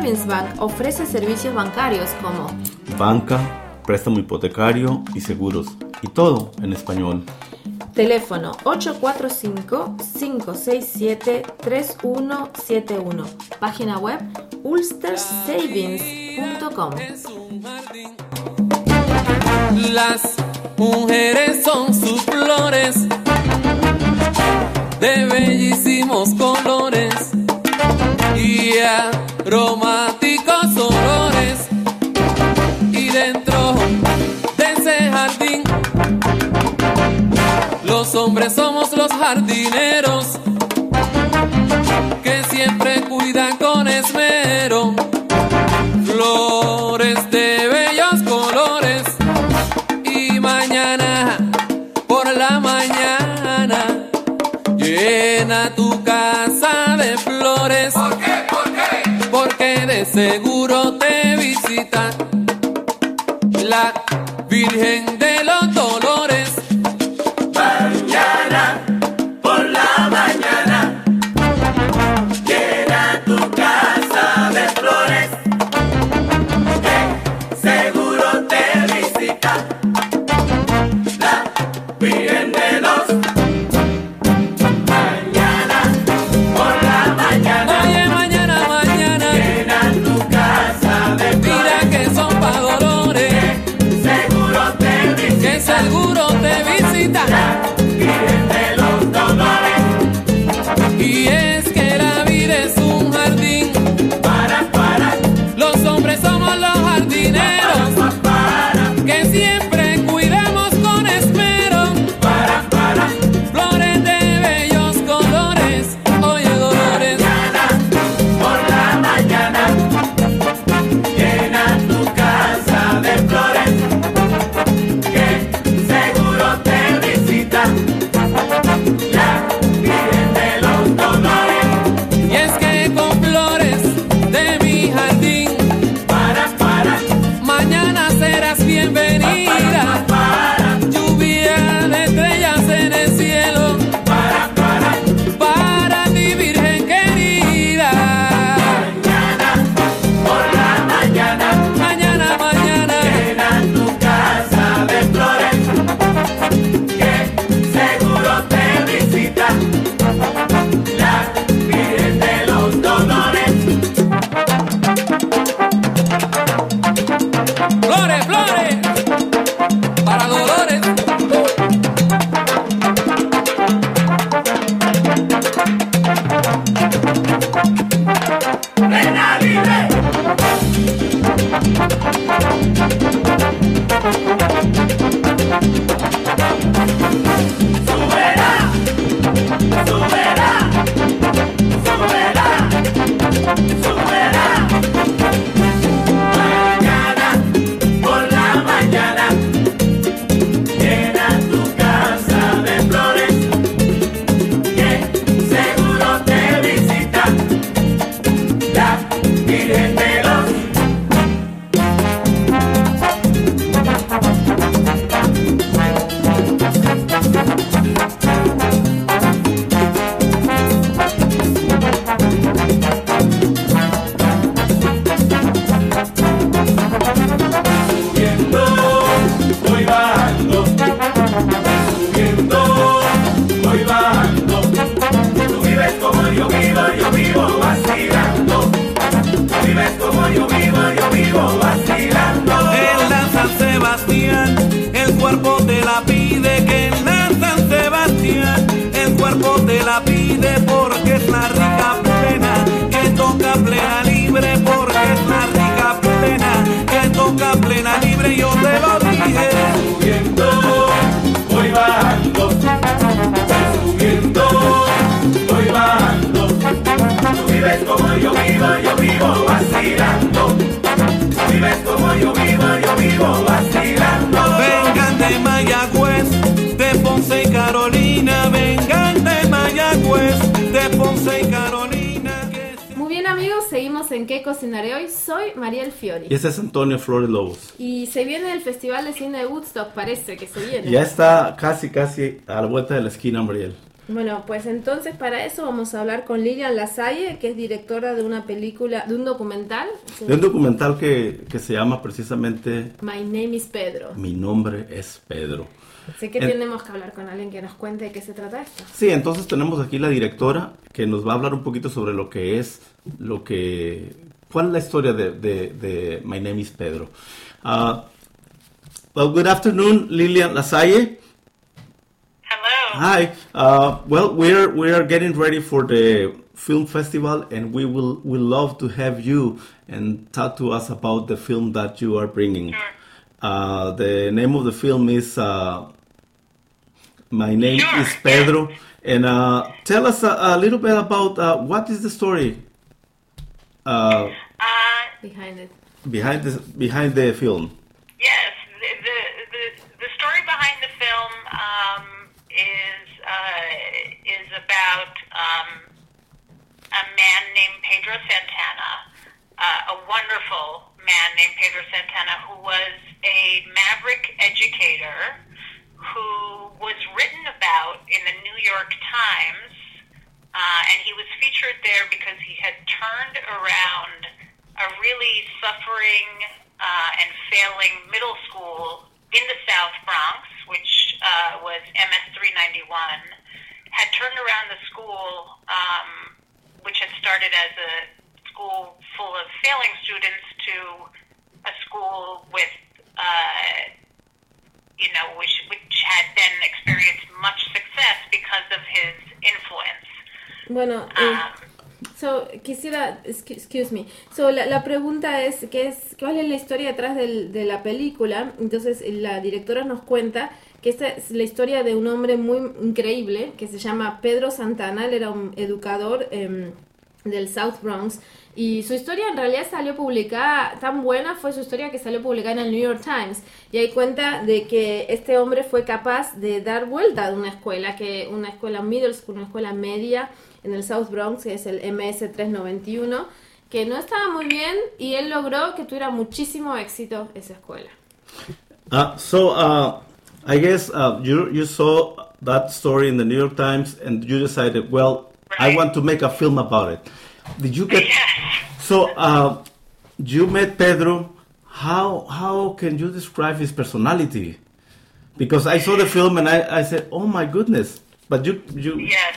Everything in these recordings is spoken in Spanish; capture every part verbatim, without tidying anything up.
Savings Bank ofrece servicios bancarios como banca, préstamo hipotecario y seguros, y todo en español. Teléfono ocho cuatro cinco, cinco seis siete, tres uno siete uno. Página web ulster savings punto com. Las mujeres son sus flores de bellísimos colores y aromáticos olores, y dentro de ese jardín los hombres somos los jardineros que siempre cuidan con esmero flores de bellos colores, y mañana por la mañana llena tu casa de flores. ¿Por qué? ¿Por qué? Porque de seguro te visita la Virgen de los Dolores. Mañana, por la mañana, llena tu casa de flores, que seguro te visita la Virgen de los Dolores. Seguro te visita la Virgen de los Dolores. Y es que la vida es un jardín. Para, para. Los hombres somos los jardineros. Para, para. Que siempre cuidamos con esmero. Para, para. Flores de bellos colores. Oye, Dolores. Mañana, por la mañana, llena tu casa de flores, la Virgen de los Dolores. Y es que con flores de mi jardín, para, para, mañana serás bienvenida. para, para, lluvia de estrellas en el cielo. para, para, para ti, Virgen querida. mañana, por la mañana, Mañana, mañana, llena tu casa de flores, que seguro te visita la Virgen de los Dolores. flores, flores, para Dolores. Reina libre. Subirá, subirá, subirá, subirá. Mañana, por la mañana, llena tu casa de flores, que seguro te visita la Virgen de los Subiendo, voy bajando, subiendo, voy bajando. Tú vives como yo vivo, yo vivo vacilando. Tú vives como yo vivo, yo vivo vacilando. En la San Sebastián, el cuerpo te la pide, que en la San Sebastián, el cuerpo te la pide, porque es la rica plena, que toca plena libre, porque es la rica plena, que toca plena libre, yo te lo dije. Subiendo, voy bajando, subiendo, voy bajando. Tú vives como yo vivo, yo vivo vacilando. Tú vives como yo vivo, yo vivo vacilando. Vengan de Mayagüez, de Ponce y Carolina, vengan de Mayagüez, de Ponce y Carolina. Que... Muy bien, amigos, seguimos en ¿Qué cocinaré hoy? Soy Mariel Fiori. Y este es Antonio Flores Lobos. Y se viene el Festival de Cine de Woodstock, parece que se viene. Ya está casi, casi a la vuelta de la esquina, Mariel. Bueno, pues entonces para eso vamos a hablar con Lilian Lasalle, que es directora de una película, de un documental. De un documental que, que se llama precisamente My Name is Pedro. Mi nombre es Pedro. Sé que En- tenemos que hablar con alguien que nos cuente de qué se trata esto. Sí, entonces tenemos aquí la directora que nos va a hablar un poquito sobre lo que es, lo que, cuál es la historia de, de, de My Name is Pedro. Uh, well, good afternoon, Lilian Lasalle. Hello. Hi. Uh, well, we're we are getting ready for the film festival, and we will we love to have you and talk to us about the film that you are bringing. Sure. Uh, the name of the film is uh, My Name Sure, is Pedro, and uh, tell us a, a little bit about uh, what is the story uh, Uh, Behind it. behind the behind the film. yes, the, the the the story behind the film um, is uh, is about um, a man named Pedro Santana, uh, a wonderful man named Pedro Santana, who was a maverick educator who was written about in the New York Times, uh, and he was featured there because he had turned around a really suffering uh, and failing middle school in the South Bronx, which uh, was M S three ninety-one, had turned around the school, um, which had started as a school full of failing students, to a school with, uh, you know, which, which had then experienced much success because of his influence. Bueno, eh, Um, so, quisiera, excu- excuse me, so, la, la pregunta es, ¿qué es, ¿cuál es la historia detrás del- de la película? Entonces la directora nos cuenta que esta es la historia de un hombre muy increíble que se llama Pedro Santana. Él era un educador em, del South Bronx, y su historia en realidad salió publicada, tan buena fue su historia que salió publicada en el New York Times, y ahí cuenta de que este hombre fue capaz de dar vuelta de una escuela, que una escuela middle school, una escuela media en el South Bronx, que es el M S trescientos noventa y uno, que no estaba muy bien, y él logró que tuviera muchísimo éxito esa escuela. Uh, so uh, I guess uh, you you saw that story in the New York Times, and you decided, well, I Right. want to make a film about it. Did you get? Yes. So uh, you met Pedro. How how can you describe his personality? Because I saw the film and I, I said, oh my goodness. But you you Yes.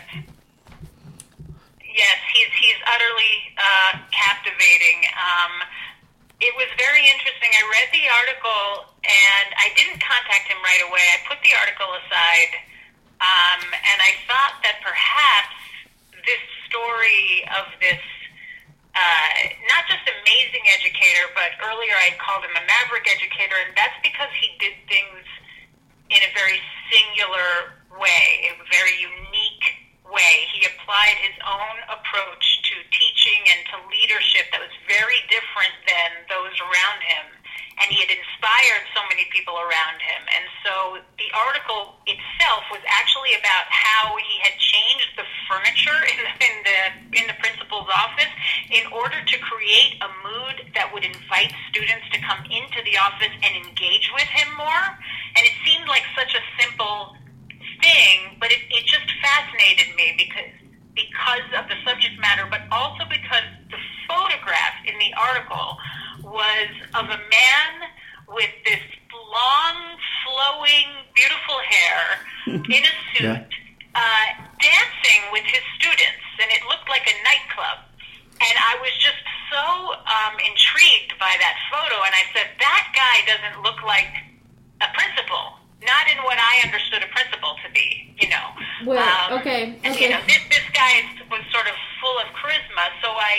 Yes, he's he's utterly uh, captivating. Um, it was very interesting. I read the article and I didn't contact him right away. I put the article aside, um, and I thought that perhaps this story of this uh, not just amazing educator, but earlier I called him a maverick educator, and that's because he did things in a very singular way, a very unique way. He applied his own approach to teaching and to leadership that was very different than those around him, and he had inspired so many people around him. And so the article itself was actually about how he had changed the furniture in the, in the in the principal's office in order to create a mood that would invite students to come into the office and engage with him more. And it seemed like such a simple thing, but it, it just fascinated me because because of the subject matter, but also because the photograph in the article was of a man with this long, flowing, beautiful hair in a suit, Yeah. uh, dancing with his students, and it looked like a nightclub. And I was just so um, intrigued by that photo, and I said, that guy doesn't look like a principal. Not in what I understood a principal to be, you know. Well, Um, okay, and, okay. You know, this this guy is, was sort of full of charisma, so I,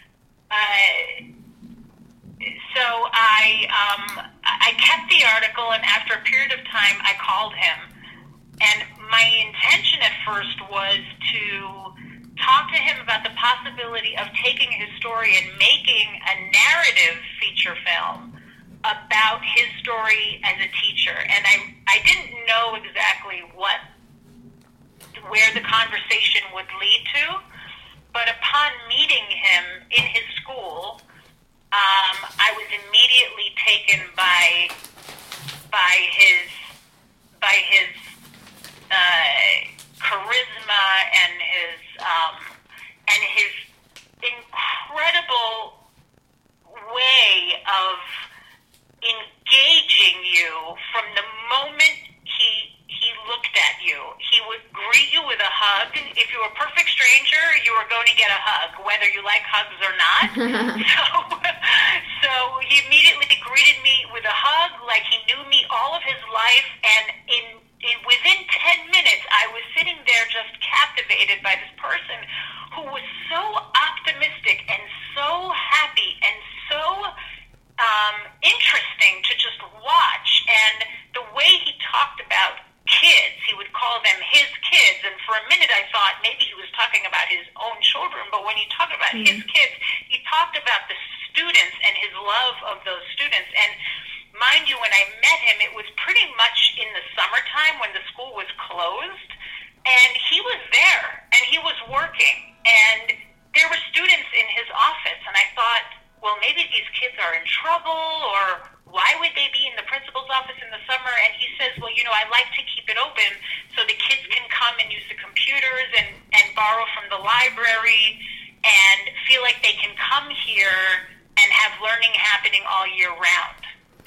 uh, so I, um, I kept the article, and after a period of time, I called him, and my intention at first was to talk to him about the possibility of taking his story and making a narrative feature film about his story as a teacher. And I I didn't know exactly what where the conversation would lead to, but upon meeting him in his school, um, I was immediately taken by by his by his uh, charisma a hug, whether you like hugs or not. so, so he immediately greeted me with a hug, like he knew me all of his life, and in, in within ten minutes, I was sitting there just captivated by this person who was so optimistic and so happy and so um, interesting to just watch. And the way he talked about kids, he would call them his kids, and for a minute I thought maybe he was talking about his own children, but when he talked about mm-hmm. his kids, he talked about the students and his love of those students. And mind you, when I met him, it was pretty much in the summertime when the school was closed, and he was there, and he was working, and there were students in his office, and I thought, well, maybe these kids are in trouble, or why would they be in the principal's office in the summer? And he says, well, you know, I like to keep it open so the kids can come and use the computers and, and borrow from the library and feel like they can come here and have learning happening all year round.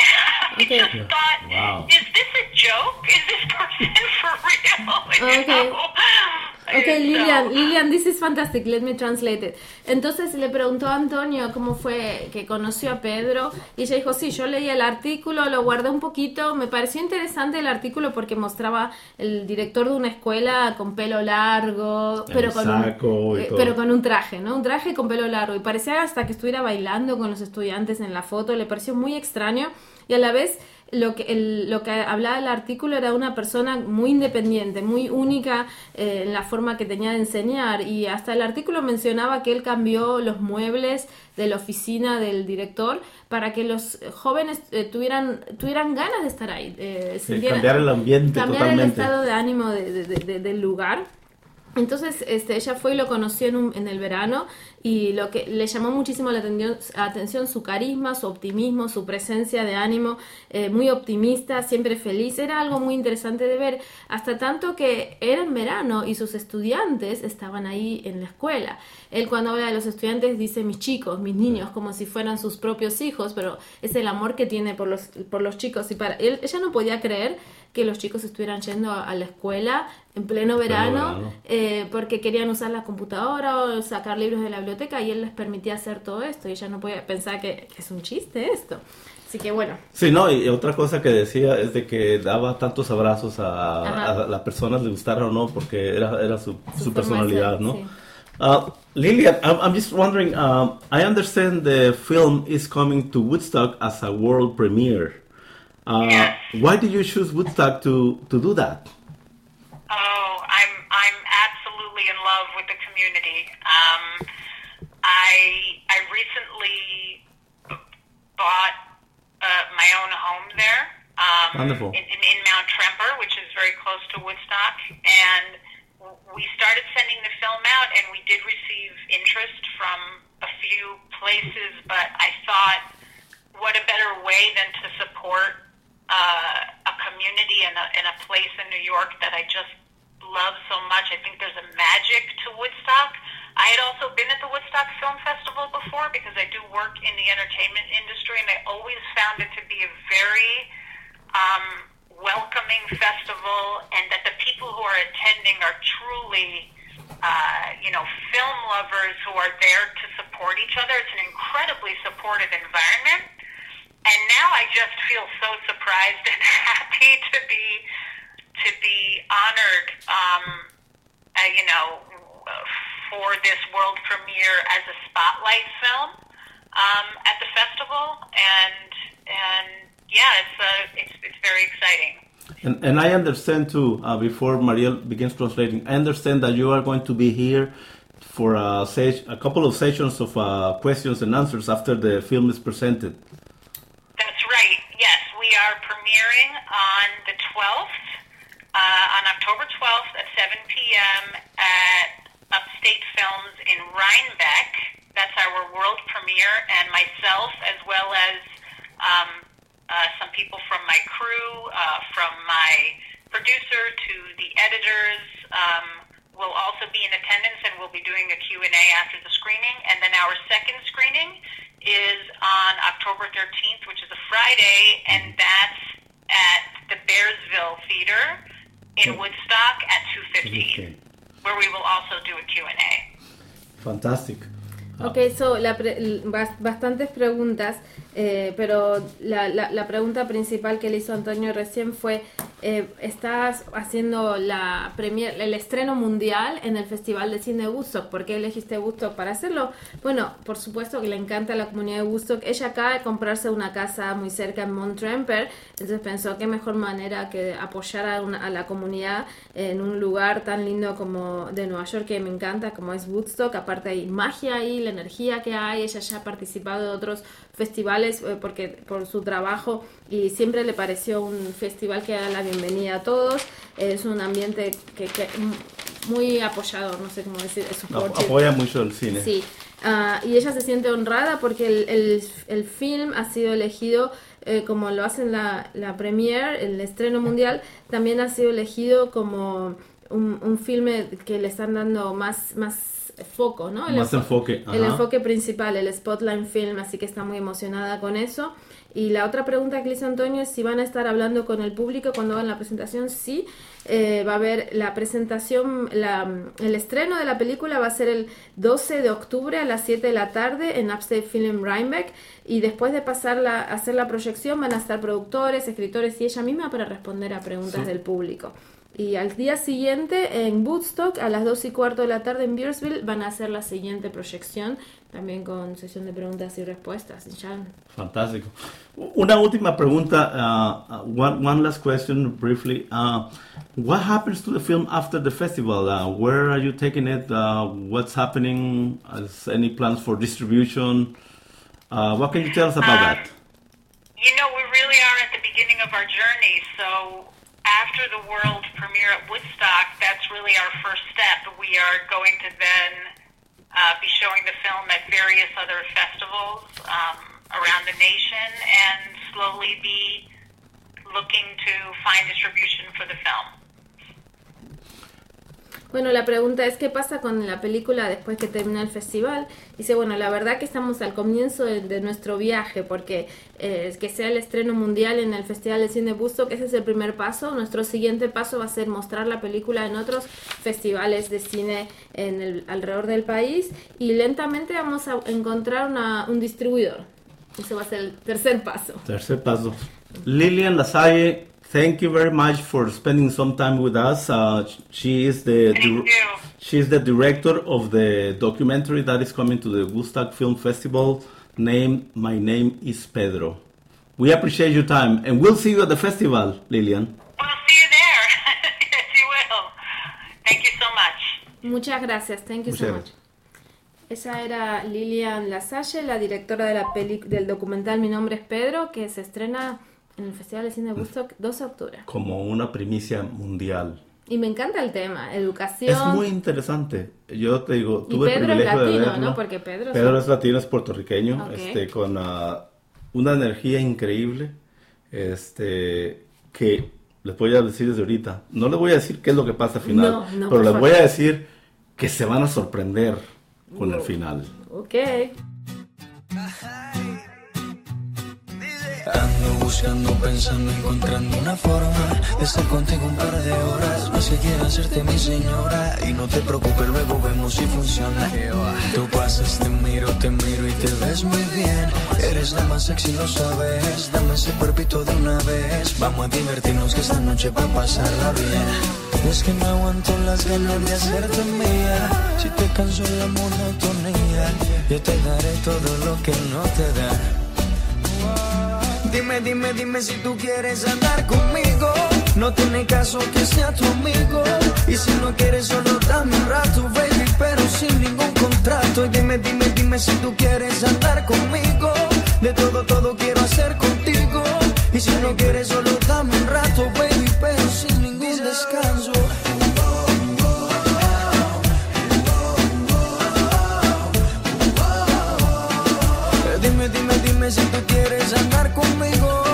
I Okay. just thought, Wow. is this a joke? Is this person for real? You Okay. know? Okay, And Lilian, so- Lilian, this is fantastic. Let me translate it. Entonces le preguntó a Antonio cómo fue que conoció a Pedro y ella dijo, sí, yo leí el artículo, lo guardé un poquito, me pareció interesante el artículo porque mostraba el director de una escuela con pelo largo, El pero con, saco un, y eh, todo. pero con un traje, ¿no? Un traje con pelo largo y parecía hasta que estuviera bailando con los estudiantes en la foto, le pareció muy extraño y a la vez lo que, el, lo que hablaba el artículo era una persona muy independiente, muy única eh, en la forma que tenía de enseñar y hasta el artículo mencionaba que él cambió los muebles de la oficina del director para que los jóvenes eh, tuvieran tuvieran ganas de estar ahí. Eh, Sí, sintieran- cambiar el ambiente cambiar el totalmente. estado de ánimo de- de- de- de- del lugar. Entonces este, ella fue y lo conoció en, un- en el verano y lo que le llamó muchísimo la atención, atención su carisma, su optimismo, su presencia de ánimo, eh, muy optimista, siempre feliz. Era algo muy interesante de ver, hasta tanto que era en verano y sus estudiantes estaban ahí en la escuela. Él cuando habla de los estudiantes dice mis chicos, mis niños, como si fueran sus propios hijos, pero es el amor que tiene por los, por los chicos. Y para él, ella no podía creer que los chicos estuvieran yendo a, a la escuela en pleno verano, verano. eh, porque querían usar la computadora o sacar libros de la biblioteca y él les permitía hacer todo esto y ella no podía pensar que, que es un chiste esto. Así que bueno, Sí, no, y otra cosa que decía es de que daba tantos abrazos a, Ajá. a las personas, le gustara o no, porque era, era su, Su su forma de personalidad, ser, ¿no? sí. Uh, Lilian, I'm, I'm just wondering, um, I understand the film is coming to Woodstock as a world premiere. Uh, Yes. Why did you choose Woodstock to, to do that? Oh, I'm I'm absolutely in love with the community. Um, I I recently bought uh, my own home there. Um, Wonderful. In, in, in Mount Tremper, which is very close to Woodstock, and w- we started sending the film out, and we did receive interest from a few places. But I thought, what a better way than to support uh, a community and a, and a place in New York that I just love so much. I think there's a magic to Woodstock. I had also been at the Woodstock Film Festival before because I do work in the entertainment industry, and I always found it to be a very um, welcoming festival, and that the people who are attending are truly, uh, you know, film lovers who are there to support each other. It's an incredibly supportive environment. And now I just feel so surprised and happy to be to be honored, um, uh, you know, for this world premiere as a spotlight film um, at the festival. And and yeah, it's uh, it's it's very exciting. And, and I understand too, uh, before Mariel begins translating, I understand that you are going to be here for a, se- a couple of sessions of uh, questions and answers after the film is presented. That's right. Yes, we are premiering on the twelfth, uh, on October twelfth at seven p.m. at Upstate Films in Rhinebeck. That's our world premiere, and myself, as well as um, uh, some people from my crew, uh, from my producer to the editors, um, will also be in attendance, and we'll be doing a Q and A after the screening. And then our second screening is on October thirteenth, which is a Friday, and that's at the Bearsville Theater in Woodstock at two fifteen, where we will also do a Q and A. Fantastic. Ok, so, la pre- bas- bastantes preguntas, eh, pero la, la, la pregunta principal que le hizo Antonio recién fue, eh, ¿estás haciendo la premier, el estreno mundial en el Festival de Cine de Woodstock? ¿Por qué elegiste Woodstock para hacerlo? Bueno, por supuesto que le encanta la comunidad de Woodstock. Ella acaba de comprarse una casa muy cerca en Mont-Tremper, entonces pensó qué mejor manera que apoyar a, una, a la comunidad en un lugar tan lindo como de Nueva York, que me encanta, como es Woodstock. Aparte hay magia ahí, la energía que hay. Ella ya ha participado de otros festivales eh, porque por su trabajo, y siempre le pareció un festival que da la bienvenida a todos. Eh, es un ambiente que, que muy apoyador, no sé cómo decir, es Ap- apoya mucho el cine. Sí, uh, y ella se siente honrada porque el, el, el film ha sido elegido, eh, como lo hacen la, la premiere, el estreno mundial, también ha sido elegido como un, un filme que le están dando más, más foco, ¿no? El Más enfoque. El Ajá. enfoque principal, el Spotlight Film, así que está muy emocionada con eso. Y la otra pregunta que le hizo Antonio es si van a estar hablando con el público cuando hagan la presentación. Sí, eh, va a haber la presentación, la, el estreno de la película va a ser el doce de octubre a las siete de la tarde en Upstate Film Rhinebeck, y después de pasar la, hacer la proyección van a estar productores, escritores y ella misma para responder a preguntas Sí. del público. Y al día siguiente en Woodstock a las dos y cuarto de la tarde en Bearsville van a hacer la siguiente proyección, también con sesión de preguntas y respuestas. Y ya. Fantástico. Una última pregunta, uh, uh, one, one last question briefly. Uh, what happens to the film after the festival? Uh, where are you taking it? Uh, what's happening? Is any plans for distribution? Uh, what can you tell us about Um, that? You know, we really are at the beginning of our journey, so after the world premiere at Woodstock, that's really our first step. We are going to then uh, be showing the film at various other festivals um, around the nation and slowly be looking to find distribution for the film. Bueno, la pregunta es, ¿qué pasa con la película después que termina el festival? Dice, bueno, la verdad que estamos al comienzo de, de nuestro viaje, porque eh, que sea el estreno mundial en el Festival de Cine de Woodstock, ese es el primer paso. Nuestro siguiente paso va a ser mostrar la película en otros festivales de cine en el, alrededor del país, y lentamente vamos a encontrar una, un distribuidor. Ese va a ser el tercer paso. Tercer paso. Lilian Lasalle, thank you very much for spending some time with us. Uh, she is the Thank you. she is the director of the documentary that is coming to the Woodstock Film Festival, named "My Name Is Pedro." We appreciate your time, and we'll see you at the festival, Lilian. We'll see you there. Yes, you will. Thank you so much. Muchas gracias, thank you so Muchas much. Esa era Lilian Lasalle, la directora de la peli del documental Mi Nombre es Pedro, que se estrena en el Festival de Cine de Woodstock doce de octubre. Como una primicia mundial. Y me encanta el tema, educación. Es muy interesante. Yo te digo, Y tuve el Pedro es privilegio de latino, verlo. ¿no? Porque Pedro es- Pedro es latino, es puertorriqueño, Ok. este, con uh, una energía increíble, este, que les voy a decir desde ahorita. No les voy a decir qué es lo que pasa al final, No, no, pero por les favor. voy a decir que se van a sorprender con el final. Ok. Ando buscando, pensando, encontrando una forma de estar contigo un par de horas. Más que quiero hacerte mi señora. Y no te preocupes, luego vemos si funciona. Tú pasas, te miro, te miro y te ves muy bien. Eres la más sexy, lo sabes. Dame ese cuerpito de una vez. Vamos a divertirnos que esta noche va a pasarla bien. Es que no aguanto las ganas de hacerte mía. Si te canso la monotonía, yo te daré todo lo que no te da. Dime, dime, dime si tú quieres andar conmigo. No tiene caso que sea tu amigo. Y si no quieres solo dame un rato, baby, pero sin ningún contrato. Y dime, dime, dime si tú quieres andar conmigo. De todo, todo quiero hacer contigo. Y si no quieres solo dame un rato, baby, pero sin ningún descanso. Dime, dime, dime si tú quieres andar conmigo.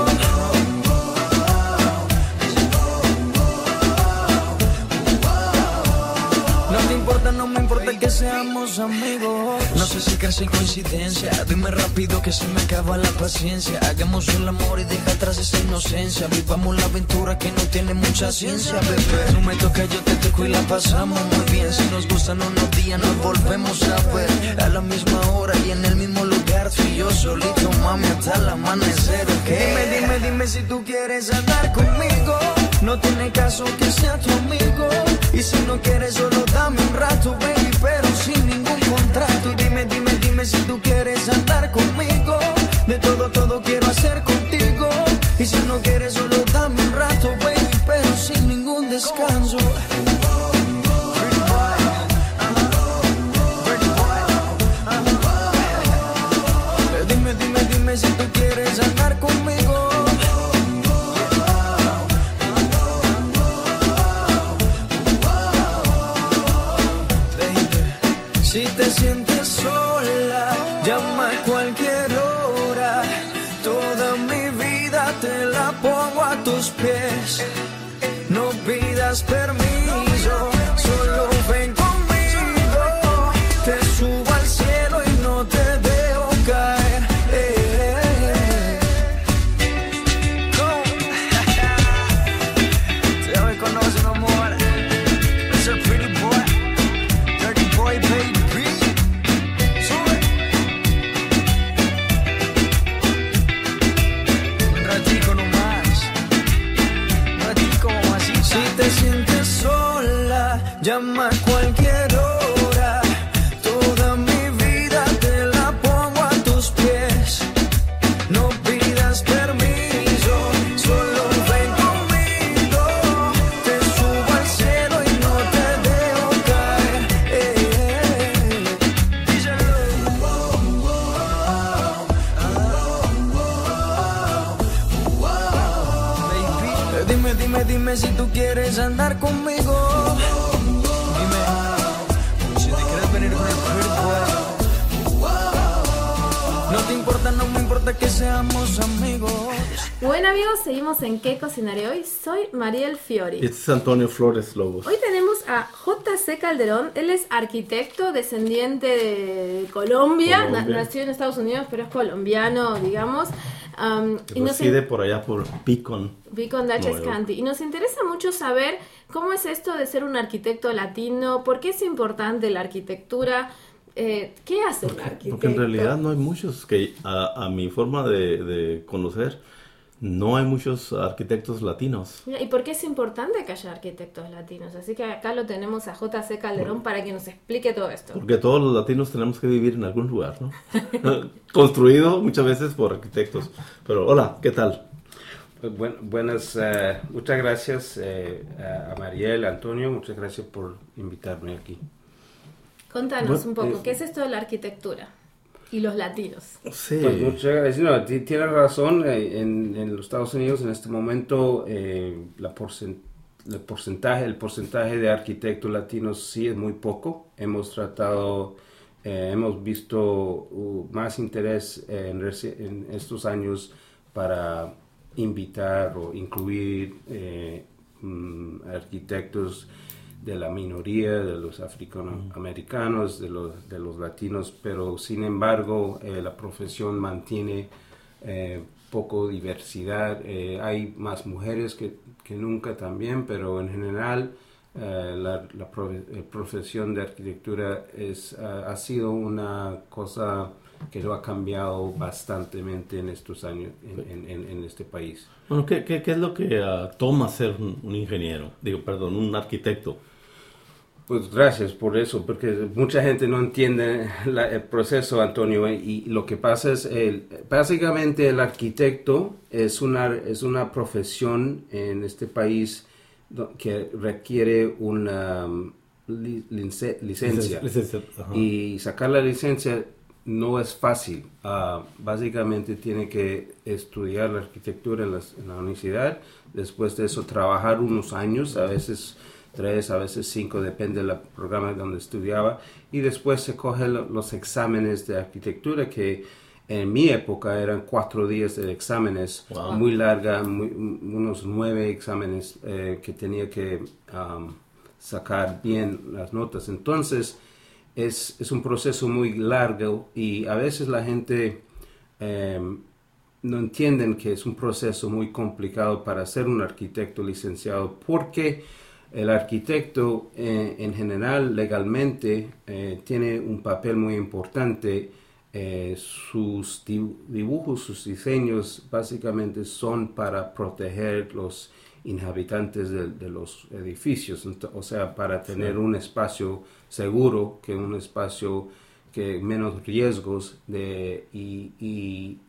No te importa, no me importa que seamos amigos. No sé si crees en coincidencia. Dime rápido que se me acaba la paciencia. Hagamos el amor y deja atrás esa inocencia. Vivamos la aventura que no tiene mucha ciencia, bebé. No me toca, yo te toco y la pasamos muy bien. Si nos gustan unos días nos volvemos a ver. A la misma hora y en el mismo lugar. Tú y yo solito, mami, hasta el amanecer, ¿ok? Dime, dime, dime si tú quieres andar conmigo. No tiene caso que sea tu amigo. Y si no quieres solo dame un rato, baby, pero sin ningún contrato. Y dime, dime, dime si tú quieres andar conmigo. De todo, todo quiero hacer contigo. Y si no quieres solo dame un rato, baby, pero sin ningún descanso. Dime, dime, dime si tú quieres andar conmigo. Si te sientes sola, llama a cualquier hora. Toda mi vida te la pongo a tus pies. No pidas permiso, solo ven conmigo. Te subo al cielo y no te dejo caer. Eh, eh, eh. No. Ya me conocen, amor. Es el pretty boy, dirty boy, baby. Si te sientes sola, llama a cualquier hora. Toda mi vida te la pongo a tus pies. No pidas permiso, solo ven conmigo. Te subo al cielo y no te dejo caer. Eh, eh, eh. Díselo. Baby, dime, dime, dime si tú quieres andar conmigo. Dime si te quieres venir con el pretty boy. No te importa, no me importa que seamos amigos. Bueno amigos, seguimos en ¿Qué cocinaré hoy? Soy Mariel Fiori. Este es Antonio Flores Lobos. Hoy tenemos a J C Calderón. Él es arquitecto, descendiente de Colombia. Colombia. Na- nació en Estados Unidos, pero es colombiano, digamos. Um, y nos Reside por allá por Beacon. Beacon Dutchess Nueva York. County. Y nos interesa mucho saber cómo es esto de ser un arquitecto latino, por qué es importante la arquitectura, eh, qué hace un arquitecto. Porque en realidad no hay muchos que, a, a mi forma de, de conocer, no hay muchos arquitectos latinos. Mira, ¿y por qué es importante que haya arquitectos latinos? Así que acá lo tenemos a J C Calderón para que nos explique todo esto. Porque todos los latinos tenemos que vivir en algún lugar, ¿no? Construido muchas veces por arquitectos. Pero hola, ¿qué tal? Pues buen- buenas, eh, muchas gracias eh, a Mariel, a Antonio, muchas gracias por invitarme aquí. Contanos Bueno, un poco, eh, ¿qué es esto de la arquitectura? Y los latinos. Sí. Pues muchas gracias. No, ti- tienes razón, eh, en, en los Estados Unidos en este momento eh, la porcen- el, porcentaje, el porcentaje de arquitectos latinos sí es muy poco. Hemos tratado, eh, hemos visto uh, más interés eh, en, reci- en estos años para invitar o incluir eh, mm, arquitectos de la minoría, de los africanoamericanos, de los, de los latinos, pero sin embargo eh, la profesión mantiene eh, poco diversidad. Eh, hay más mujeres que, que nunca también, pero en general eh, la, la profe- eh, profesión de arquitectura es, uh, ha sido una cosa que lo ha cambiado bastantemente en estos años en, en, en este país. Bueno, ¿qué, qué, qué es lo que uh, toma ser un, un ingeniero? Digo, perdón, un arquitecto. Pues gracias por eso, porque mucha gente no entiende la- el proceso, Antonio, eh, y lo que pasa es, el, básicamente el arquitecto es una, es una profesión en este país do- que requiere una um, li- lice- licencia, Licencia, ajá. y sacar la licencia no es fácil. Ah, básicamente tiene que estudiar la arquitectura en, las- en la universidad, después de eso trabajar unos años, a veces tres, a veces cinco, depende del programa donde estudiaba, y después se cogen lo- los exámenes de arquitectura, que en mi época eran cuatro días de exámenes, Wow. muy larga, muy- unos nueve exámenes eh, que tenía que um, sacar bien las notas. Entonces, es, es un proceso muy largo y a veces la gente eh, no entienden que es un proceso muy complicado para ser un arquitecto licenciado, porque el arquitecto eh, en general legalmente eh, tiene un papel muy importante. Eh, sus dibujos, sus diseños básicamente son para proteger los inhabitantes de, de los edificios, o sea, para tener sí. un espacio seguro, que un espacio que menos riesgos de, y, y,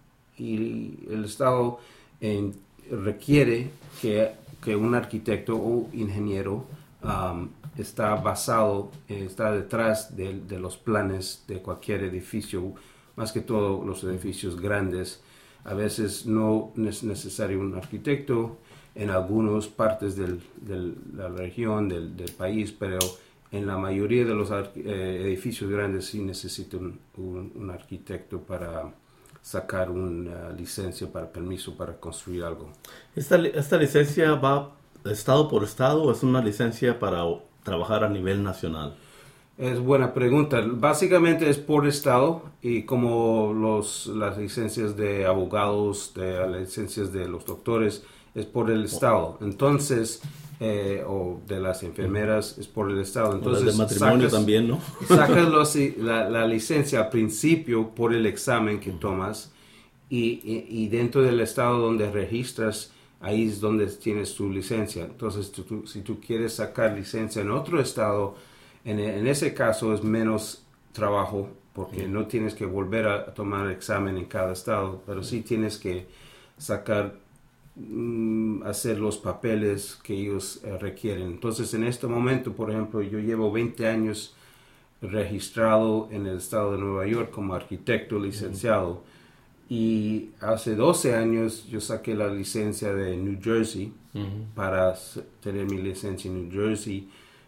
y el Estado eh, requiere que, que un arquitecto o ingeniero um, está basado, eh, está detrás de, de los planes de cualquier edificio, más que todo los edificios grandes. A veces no es necesario un arquitecto en algunas partes del, del, de la región, del, del país, pero en la mayoría de los eh, edificios grandes sí necesita un, un, un arquitecto para sacar una licencia, para permiso para construir algo. ¿Esta, esta licencia va estado por estado o es una licencia para trabajar a nivel nacional? Es buena pregunta. Básicamente es por estado, y como los, las licencias de abogados, de las licencias de los doctores, es por el estado. Entonces, eh, o de las enfermeras, es por el estado. Entonces, de matrimonio sacas, también, ¿no? Sacas los, la, la licencia al principio por el examen que tomas, y, y, y dentro del estado donde registras, ahí es donde tienes tu licencia. Entonces, tú, tú, si tú quieres sacar licencia en otro estado, en, en ese caso es menos trabajo, porque no tienes que volver a, a tomar examen en cada estado, pero sí tienes que sacar, mm, hacer los papeles que ellos eh, requieren. Entonces, en este momento, por ejemplo, yo llevo veinte años registrado en el estado de Nueva York como arquitecto licenciado. Uh-huh. Y hace doce años yo saqué la licencia de New Jersey, uh-huh, para tener mi licencia en New Jersey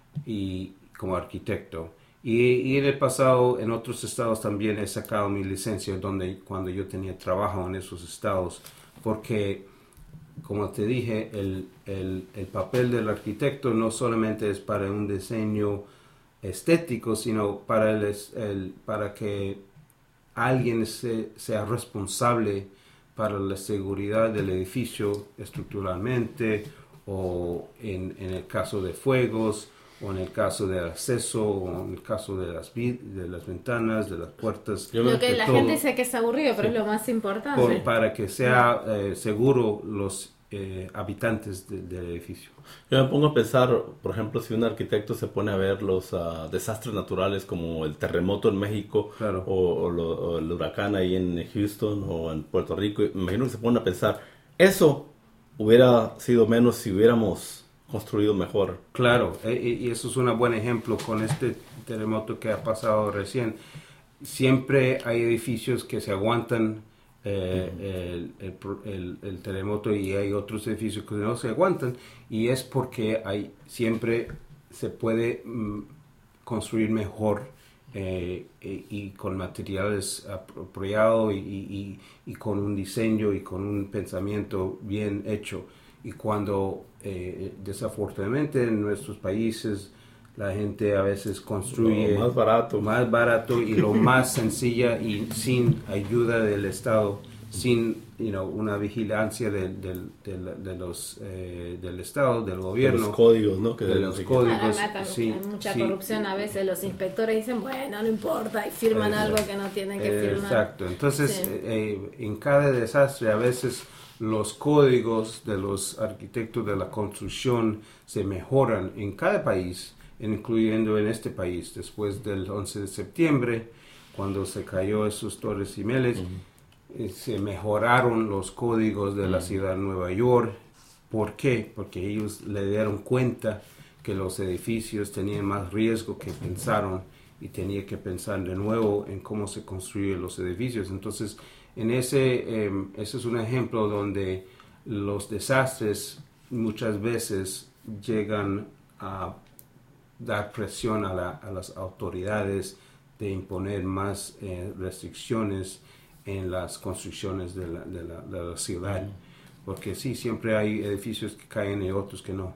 y como arquitecto. Y, y en el pasado, en otros estados también he sacado mi licencia donde, cuando yo tenía trabajo en esos estados, porque, como te dije, el, el, el papel del arquitecto no solamente es para un diseño estético, sino para, el, el, para que alguien se, sea responsable para la seguridad del edificio estructuralmente, o en, en el caso de fuegos, o en el caso del acceso, o en el caso de las, de las ventanas, de las puertas. Lo que la todo. gente dice que es aburrido, pero sí, es lo más importante. Por, para que sea eh, seguro los eh, habitantes de, del edificio. Yo me pongo a pensar, por ejemplo, si un arquitecto se pone a ver los uh, desastres naturales como el terremoto en México, claro, o, o, lo, o el huracán ahí en Houston o en Puerto Rico, me imagino que se pone a pensar, eso hubiera sido menos si hubiéramos construido mejor. Claro, y eso es un buen ejemplo con este terremoto que ha pasado recién. Siempre hay edificios que se aguantan eh, uh-huh. el, el, el, el terremoto, y hay otros edificios que no se aguantan, y es porque hay siempre se puede mm, construir mejor eh, y, y con materiales apropiados y, y, y con un diseño y con un pensamiento bien hecho. Y cuando eh, desafortunadamente en nuestros países la gente a veces construye no, más barato más barato y lo más sencilla, y sin ayuda del Estado, sin you know, una vigilancia de, de, de, de los eh, del Estado, del gobierno, de los códigos, ¿no? Que de los códigos. Además, sí, hay mucha sí. corrupción a veces. Los inspectores dicen, bueno, no importa, y firman Exacto. algo que no tienen que eh, firmar. Exacto. Entonces, sí. eh, en cada desastre a veces los códigos de los arquitectos de la construcción se mejoran en cada país, incluyendo en este país. Después del once de septiembre, cuando se cayó esos Torres Gemelas, uh-huh, eh, se mejoraron los códigos de uh-huh. la ciudad de Nueva York. ¿Por qué? Porque ellos le dieron cuenta que los edificios tenían más riesgo que pensaron, y tenía que pensar de nuevo en cómo se construyen los edificios. Entonces, en ese, eh, ese es un ejemplo donde los desastres muchas veces llegan a dar presión a, la, a las autoridades de imponer más eh, restricciones en las construcciones de la, de la, de la ciudad. Porque sí, siempre hay edificios que caen y otros que no.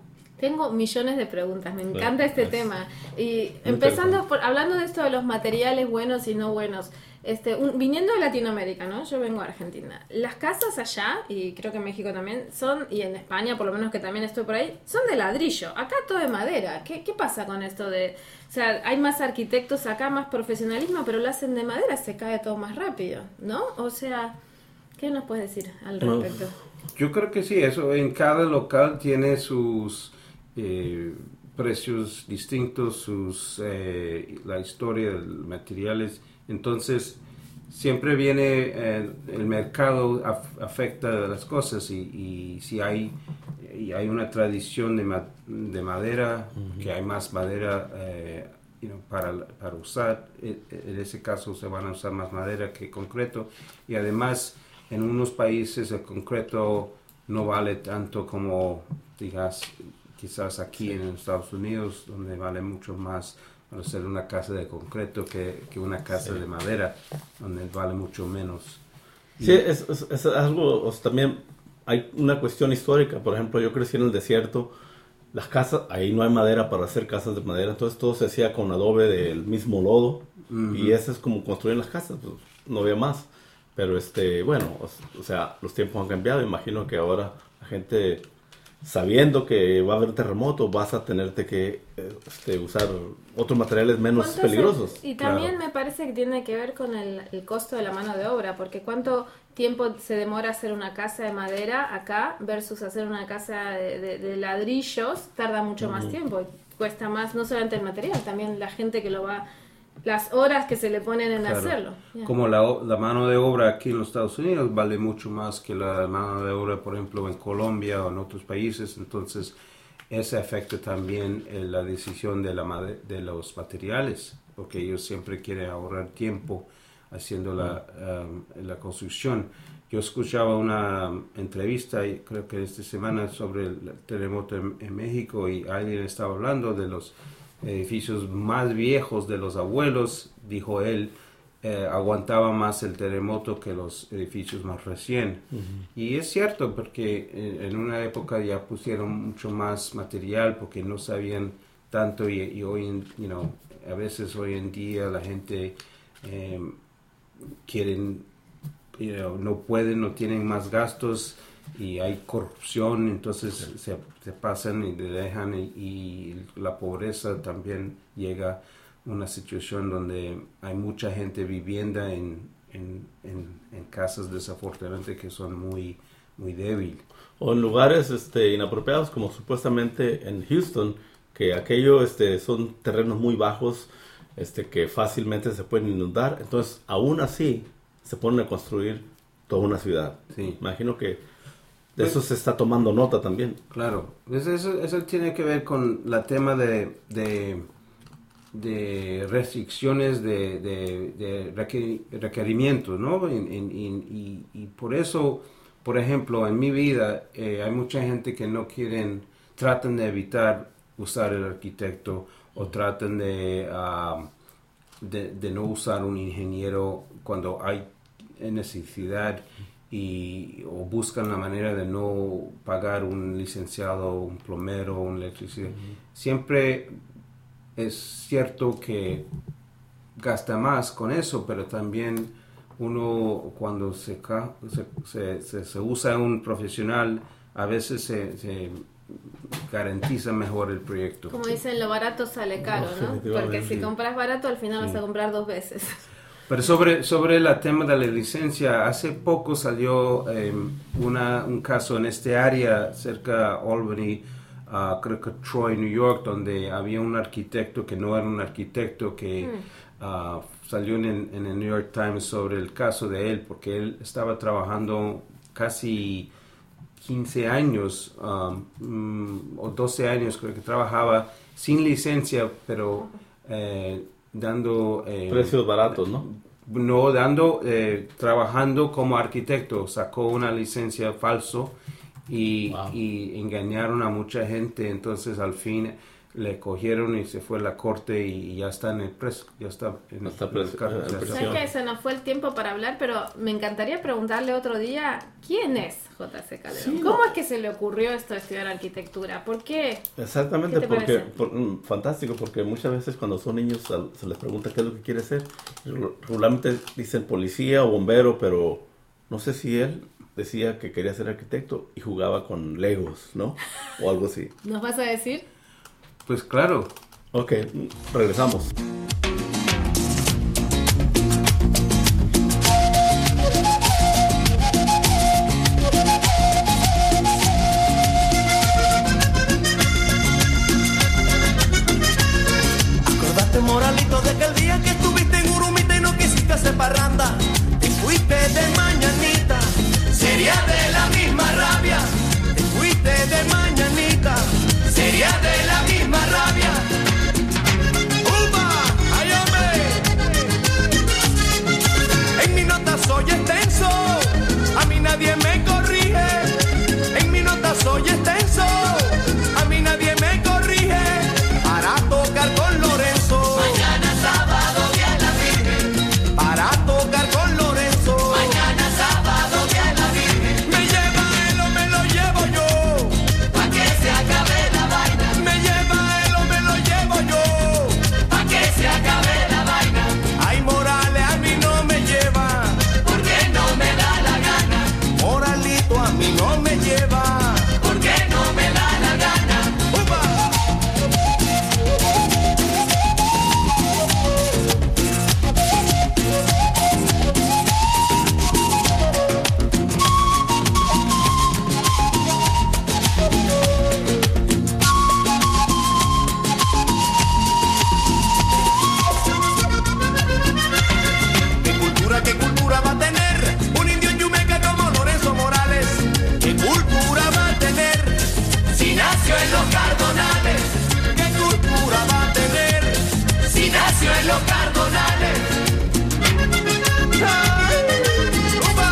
Tengo millones de preguntas, me encanta este es tema. Y empezando por, hablando de esto de los materiales buenos y no buenos, este, un, viniendo de Latinoamérica, ¿no? Yo vengo a Argentina. Las casas allá, y creo que en México también, son, y en España por lo menos que también estoy por ahí, son de ladrillo. Acá todo de madera. ¿Qué, qué pasa con esto de...? O sea, hay más arquitectos acá, más profesionalismo, pero lo hacen de madera, se cae todo más rápido, ¿no? O sea, ¿qué nos puedes decir al respecto? Yo creo que sí, eso en cada local tiene sus eh, precios distintos, sus eh, la historia de los materiales. Entonces, siempre viene eh, el mercado af- afecta las cosas y, y si hay y hay una tradición de, ma- de madera, uh-huh. que hay más madera eh, you know, para, para usar, en, en ese caso se van a usar más madera que concreto y además en unos países el concreto no vale tanto como digas, quizás aquí sí. en Estados Unidos, donde vale mucho más para hacer una casa de concreto que, que una casa sí. de madera, donde vale mucho menos. Sí, es, es, es algo, o sea, también hay una cuestión histórica. Por ejemplo, yo crecí en el desierto, las casas, ahí no hay madera para hacer casas de madera, entonces todo se hacía con adobe del mismo lodo, uh-huh. y ese es como construían las casas, pues, no había más. Pero, este, bueno, o, o sea, los tiempos han cambiado, imagino que ahora la gente, sabiendo que va a haber terremoto, vas a tenerte que este, usar otros materiales menos peligrosos. Y también claro. me parece que tiene que ver con el, el costo de la mano de obra, porque cuánto tiempo se demora hacer una casa de madera acá versus hacer una casa de, de, de ladrillos, tarda mucho uh-huh. más tiempo, cuesta más, no solamente el material, también la gente que lo va... las horas que se le ponen en claro. hacerlo. Yeah. Como la, la mano de obra aquí en los Estados Unidos vale mucho más que la mano de obra, por ejemplo, en Colombia o en otros países, entonces ese afecta también eh, la decisión de, la, de los materiales, porque ellos siempre quieren ahorrar tiempo haciendo la, um, la construcción. Yo escuchaba una entrevista, creo que esta semana, sobre el terremoto en, en México y alguien estaba hablando de los edificios más viejos de los abuelos, dijo él, eh, aguantaba más el terremoto que los edificios más recién. Uh-huh. Y es cierto, porque en, en una época ya pusieron mucho más material porque no sabían tanto y, y hoy, en, you know, a veces hoy en día la gente eh, quieren, you know, no pueden, no tienen más gastos y hay corrupción, entonces sí. se, se pasan y le dejan y, y la pobreza también llega a una situación donde hay mucha gente viviendo en, en, en, en casas desafortunadamente que son muy, muy débiles. O en lugares este, inapropiados como supuestamente en Houston, que aquello este, son terrenos muy bajos este, que fácilmente se pueden inundar, entonces aún así se ponen a construir toda una ciudad. Sí. Imagino que de eso se está tomando nota también. Claro, eso, eso, eso tiene que ver con el tema de, de, de restricciones, de, de, de requerimientos, ¿no? Y, y, y, y por eso, por ejemplo, en mi vida eh, hay mucha gente que no quieren, tratan de evitar usar el arquitecto o tratan de, uh, de, de no usar un ingeniero cuando hay necesidad. Y, o buscan la manera de no pagar un licenciado, un plomero, un electricista. Uh-huh. Siempre es cierto que gasta más con eso, pero también uno cuando se, se, se, se usa un profesional, a veces se, se garantiza mejor el proyecto. Como dicen, lo barato sale caro, ¿no? Porque si compras barato, al final sí. vas a comprar dos veces. Pero sobre, sobre el tema de la licencia, hace poco salió eh, una, un caso en este área cerca de Albany, uh, creo que Troy, New York, donde había un arquitecto que no era un arquitecto que mm. uh, salió en, en el New York Times sobre el caso de él, porque él estaba trabajando casi quince años um, o doce años, creo que trabajaba sin licencia, pero... Eh, dando eh, precios baratos, ¿no? No, dando, eh, trabajando como arquitecto, sacó una licencia falso y, wow. y engañaron a mucha gente, entonces al fin le cogieron y se fue a la corte y ya está en el preso, ya está en, Está en preso, el cárcel. en prisión. Sé que se nos fue el tiempo para hablar, pero me encantaría preguntarle otro día, ¿quién es J C Calderón? Sí, ¿Cómo no. es que se le ocurrió esto de estudiar arquitectura? ¿Por qué? Exactamente, ¿Qué te porque parece? por- mm, fantástico, porque muchas veces cuando son niños al- se les pregunta qué es lo que quiere ser. Re- Regularmente dicen policía o bombero, pero no sé si él decía que quería ser arquitecto y jugaba con Legos, ¿no? O algo así. ¿Nos vas a decir? Pues claro. Ok, mm, regresamos. Acordate, Moralito, de aquel día que estuviste en Urumita y no quisiste hacer parranda. Te fuiste de mañanita, sería de la misma rabia. Te fuiste de mañanita, sería de la misma rabia. ¡Upa! ¡Ay, hombre! En mi nota soy extenso, a mí nadie me corrige. En mi nota soy extenso, a mí nadie me corrige. Para tocar con Lorenzo, mañana sábado día de la Virgen. Para tocar con Lorenzo, mañana sábado día de la Virgen. Me lleva él o me lo llevo yo, pa' que se acabe la vaina. Me lleva él o me lo llevo yo, pa' que se acabe la vaina. Ay, Morales a mí no me lleva, porque no me da la gana. Moralito a mí no me lleva, porque no me da la gana. ¡Upa! ¿Qué cultura, qué cultura va a tener un indio en Yumeca como Lorenzo Morales? ¿Qué cultura va a tener si nació en los Cardonales? ¿Qué cultura va a tener si nació en los Cardonales? ¡Ay! ¡Upa!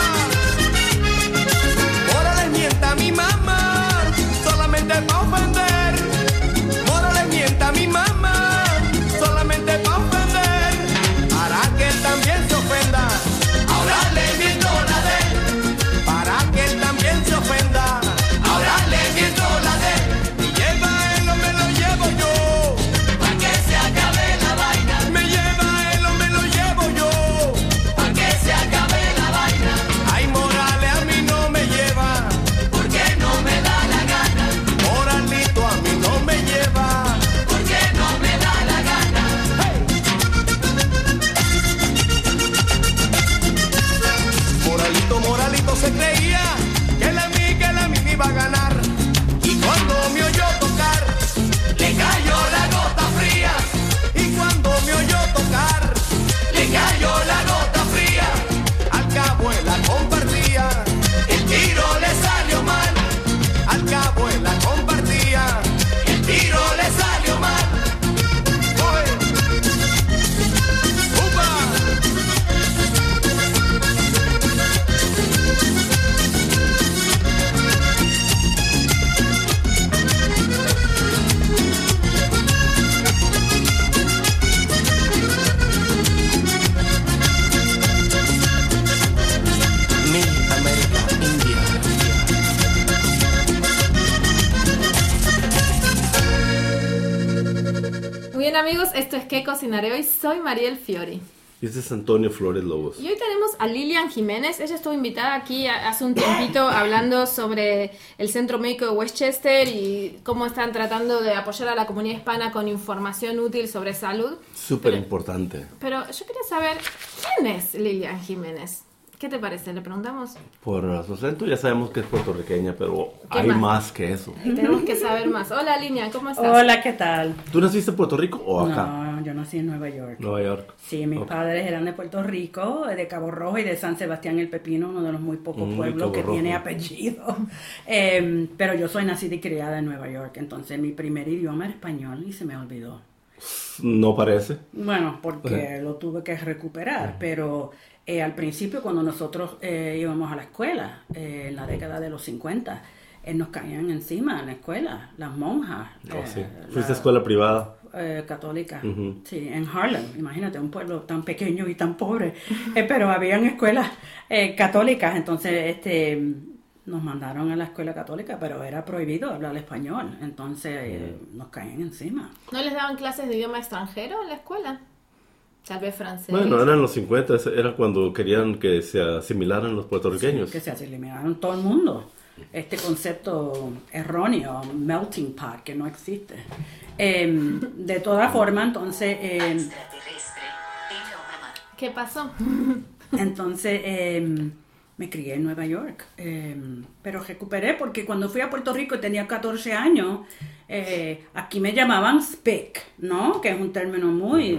Morales mienta a mi mamá solamente pa' ofender. Morales mienta a mi mamá solamente pa' ofender. Para que él también se ofenda, ahora le miento la de él. Para que él también se ofenda, ahora le miento la de él. Me lleva él o me lo llevo yo, pa' que se acabe la vaina. Me lleva él o me lo llevo yo, pa' que se acabe la vaina. Ay, Morales a mí no me lleva, porque no me da la gana. Moralito a mí no me lleva, porque no me da la gana. ¡Hey! Moralito, Moralito se creía que la mí, que la mí me iba a ganar. Y cuando me oyó tocar, le cayó la gota fría. Y cuando me oyó tocar, le cayó la gota fría. Al cabo él la compartía, el tiro le salió mal. Al cabo él la compartía, el tiro le salió mal. ¡Oye! ¡Upa! Mi América India. Muy bien amigos, esto es ¿Qué cocinaré hoy? Soy Mariel Fiori. Y este es Antonio Flores Lobos. Y hoy tenemos a Lilian Jiménez. Ella estuvo invitada aquí a- hace un tiempito hablando sobre el Centro Médico de Westchester y cómo están tratando de apoyar a la comunidad hispana con información útil sobre salud. Súper importante. Pero yo quería saber, ¿quién es Lilian Jiménez? ¿Qué te parece? ¿Le preguntamos? Por su acento ya sabemos que es puertorriqueña, pero ¿Qué hay más? más que eso. Tenemos que saber más. Hola Lilian, ¿cómo estás? Hola, ¿qué tal? ¿Tú naciste en Puerto Rico o acá? No, yo nací en Nueva York. Nueva York. Sí, mis Ok. padres eran de Puerto Rico, de Cabo Rojo y de San Sebastián el Pepino, uno de los muy pocos Mm, pueblos Cabo que Rojo. tiene apellido. Eh, pero yo soy nacida y criada en Nueva York, entonces mi primer idioma era español y se me olvidó. No parece. Bueno, porque Ajá. lo tuve que recuperar, pero eh, al principio cuando nosotros eh, íbamos a la escuela, eh, en la década de los cincuenta, eh, nos caían encima en la escuela, las monjas. Oh, eh, sí. la- ¿Fuiste a escuela privada? eh, católica, Ujú. sí, en Harlem, imagínate, un pueblo tan pequeño y tan pobre, eh, pero habían escuelas eh, católicas, entonces este nos mandaron a la escuela católica, pero era prohibido hablar español, entonces eh, nos caían encima. ¿No les daban clases de idioma extranjero en la escuela? Tal vez francés. Bueno, eran los cincuenta, era cuando querían que se asimilaran los puertorriqueños. Que se asimilaron todo el mundo. Este concepto erróneo, melting pot, que no existe. Eh, de todas formas, entonces, eh, ¿Qué pasó? entonces eh, me crié en Nueva York, eh, pero recuperé porque cuando fui a Puerto Rico y tenía catorce años, eh, aquí me llamaban speak, ¿no? Que es un término muy...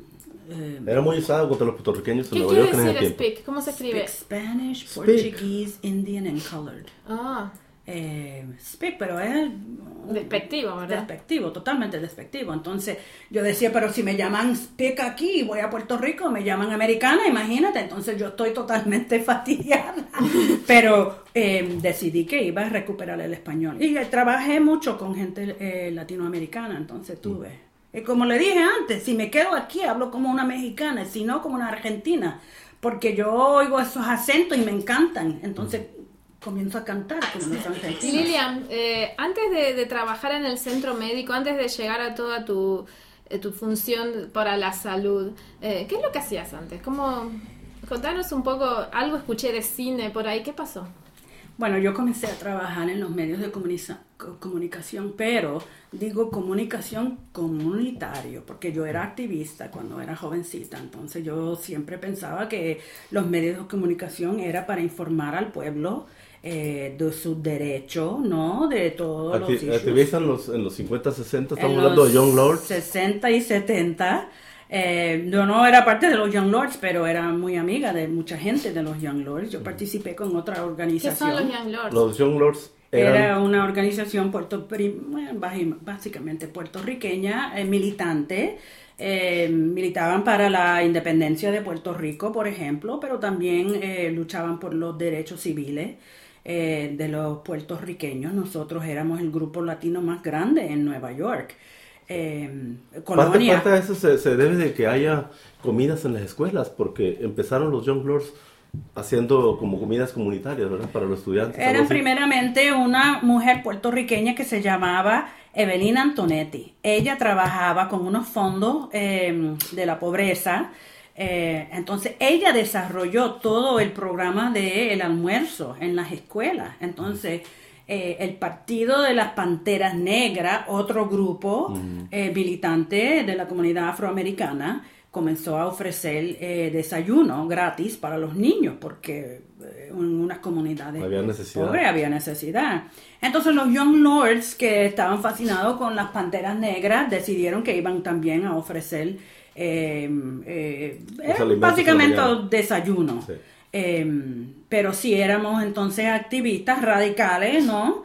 eh, Era muy usado contra los puertorriqueños en ¿Qué Nueva quiere York en ese decir tiempo. speak? ¿Cómo se escribe? Speak Spanish, Speak. Portuguese, Indian and colored. Ah, Eh, speak, pero es despectivo, ¿verdad? despectivo, totalmente despectivo. Entonces yo decía, pero si me llaman speak aquí y voy a Puerto Rico, me llaman americana, imagínate, entonces yo estoy totalmente fastidiada. Pero eh, decidí que iba a recuperar el español. Y eh, trabajé mucho con gente eh, latinoamericana, entonces tuve... Y como le dije antes, si me quedo aquí hablo como una mexicana, si no como una argentina, porque yo oigo esos acentos y me encantan, entonces comienzo a cantar como los argentinos. Lilian, eh, antes de, de trabajar en el centro médico, antes de llegar a toda tu, eh, tu función para la salud, eh, ¿qué es lo que hacías antes? ¿Cómo, contanos un poco, algo escuché de cine por ahí, ¿qué pasó? Bueno, yo comencé a trabajar en los medios de comunica- comunicación, pero digo comunicación comunitario, porque yo era activista cuando era jovencita, entonces yo siempre pensaba que los medios de comunicación era para informar al pueblo eh, de sus derechos, ¿no? De todos los Acti- issues. Activistas en los, en los cincuenta, sesenta, estamos En hablando de los Young Lords. sesenta y setenta. Eh, yo no era parte de los Young Lords, pero era muy amiga de mucha gente de los Young Lords. Yo participé con otra ¿Qué organización. son los Young Lords? Los Young Lords eran... Era una organización puerto, bueno, básicamente puertorriqueña, eh, militante. Eh, militaban para la independencia de Puerto Rico, por ejemplo, pero también eh, luchaban por los derechos civiles eh, de los puertorriqueños. Nosotros éramos el grupo latino más grande en Nueva York. Eh, Parte, colonia. parte de eso se, se debe de que haya comidas en las escuelas, porque empezaron los Young Lords haciendo como comidas comunitarias, ¿verdad? Para los estudiantes. algo Eran así. primeramente una mujer puertorriqueña que se llamaba Evelina Antonetti. Ella trabajaba con unos fondos eh, de la pobreza. Eh, entonces ella desarrolló todo el programa del almuerzo en las escuelas. Entonces eh, el Partido de las Panteras Negras, otro grupo eh, militante de la comunidad afroamericana, comenzó a ofrecer eh, desayuno gratis para los niños porque eh, en unas comunidades Había necesidad. pobres había necesidad. Entonces los Young Lords, que estaban fascinados con las Panteras Negras, decidieron que iban también a ofrecer eh, eh, era alimentos básicamente por la mañana. desayuno. Sí. Eh, pero sí éramos entonces activistas radicales, ¿no?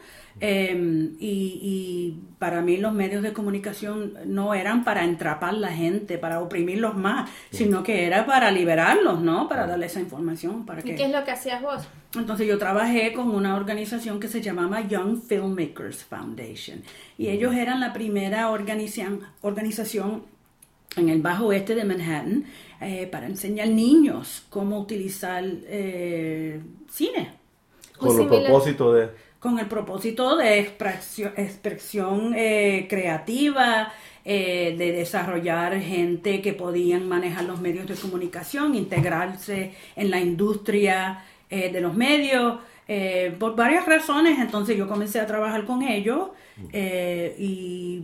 Eh, y, y para mí los medios de comunicación no eran para entrapar la gente, para oprimirlos más, sino que era para liberarlos, ¿no? Para darles esa información. Para ¿Y que... qué es lo que hacías vos? Entonces yo trabajé con una organización que se llamaba Young Filmmakers Foundation y ellos eran la primera organización, organización en el bajo oeste de Manhattan eh, para enseñar niños cómo utilizar eh, cine. Con el similar. propósito de... Con el propósito de expresión, expresión eh, creativa, eh, de desarrollar gente que podían manejar los medios de comunicación, integrarse en la industria eh, de los medios, eh, por varias razones. Entonces yo comencé a trabajar con ellos eh, y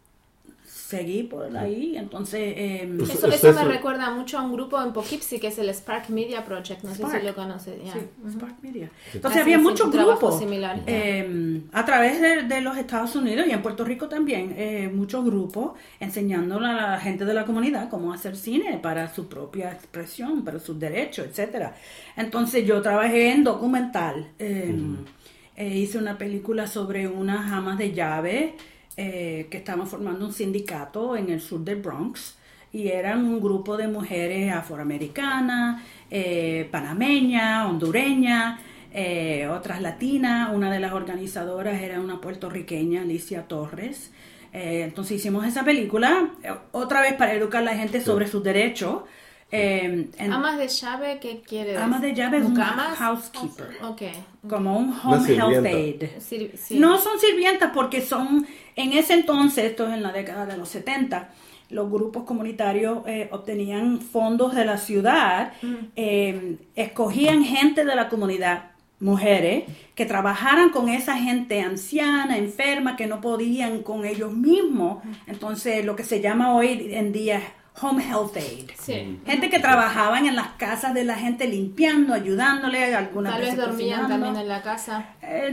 seguí por ahí. Entonces eh, Pues, Eso, Usted eso me es- recuerda mucho a un grupo en Poughkeepsie que es el Spark Media Project, no Spark. sé si lo conoces. ya. Sí, Ujú. Spark Media. Hacen Entonces había sí, muchos un trabajo grupos similar, ya. eh, a través de, de los Estados Unidos y en Puerto Rico también, eh, muchos grupos enseñándole a la gente de la comunidad cómo hacer cine para su propia expresión, para sus derechos, etcétera. Entonces yo trabajé en documental, eh, eh, hice una película sobre unas amas de llave eh, que estaban formando un sindicato en el sur del Bronx. Y eran un grupo de mujeres afroamericanas, eh, panameñas, hondureñas, eh, otras latinas. Una de las organizadoras era una puertorriqueña, Alicia Torres. Eh, entonces hicimos esa película, eh, otra vez para educar a la gente sobre sus derechos. Eh, en, Amas de llave, ¿qué quiere decir? Amas de llave es un ¿Camas? housekeeper, Okay. como un home health aid. Sir- sí. No son sirvientas porque son, en ese entonces, esto es en la década de los setenta, los grupos comunitarios eh, obtenían fondos de la ciudad, Mm. eh, escogían gente de la comunidad, mujeres, que trabajaran con esa gente anciana, enferma, que no podían con ellos mismos. Entonces, lo que se llama hoy en día home health aid. Sí. Gente que trabajaban en las casas de la gente limpiando, ayudándole, algunas Tal vez veces dormían cocinando. también en la casa. Eh,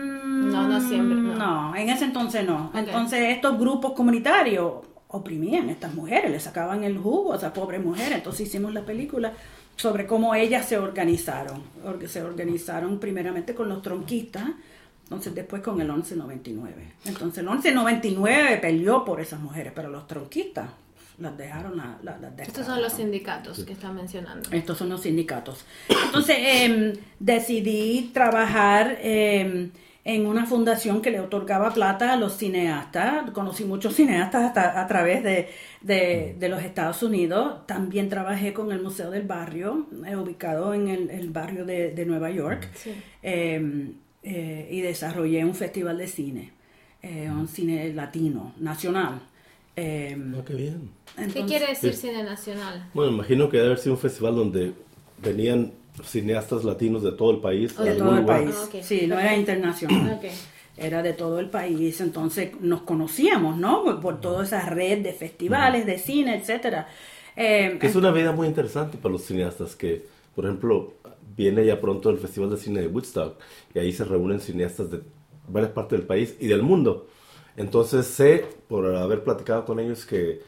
No, no siempre, no. No, en ese entonces no. Ok. Entonces estos grupos comunitarios oprimían a estas mujeres, les sacaban el jugo a esas pobres mujeres. Entonces hicimos la película sobre cómo ellas se organizaron. Or- Se organizaron primeramente con los tronquistas, entonces después con el once noventa y nueve. Entonces el once noventa y nueve peleó por esas mujeres, pero los tronquistas las dejaron, la- la- las Estos son los sindicatos que están mencionando. Estos son los sindicatos. Entonces eh, decidí trabajar eh, en una fundación que le otorgaba plata a los cineastas. Conocí muchos cineastas hasta a través de, de, de los Estados Unidos. También trabajé con el Museo del Barrio, eh, ubicado en el, el barrio de, de Nueva York. Sí. Eh, eh, y desarrollé un festival de cine, eh, un cine latino, nacional. Eh, Ah, qué bien. ¿Qué entonces- quiere decir Sí. cine nacional? Bueno, imagino que debe haber sido un festival donde venían cineastas latinos de todo el país. De a todo algún el lugar. país. Ah, ok. Sí, no era internacional. Ok. Era de todo el país. Entonces nos conocíamos, ¿no? Por, por toda esa red de festivales, de cine, etcétera. Eh, Que es una vida muy interesante para los cineastas que, por ejemplo, viene ya pronto el Festival de Cine de Woodstock y ahí se reúnen cineastas de varias partes del país y del mundo. Entonces sé, por haber platicado con ellos, que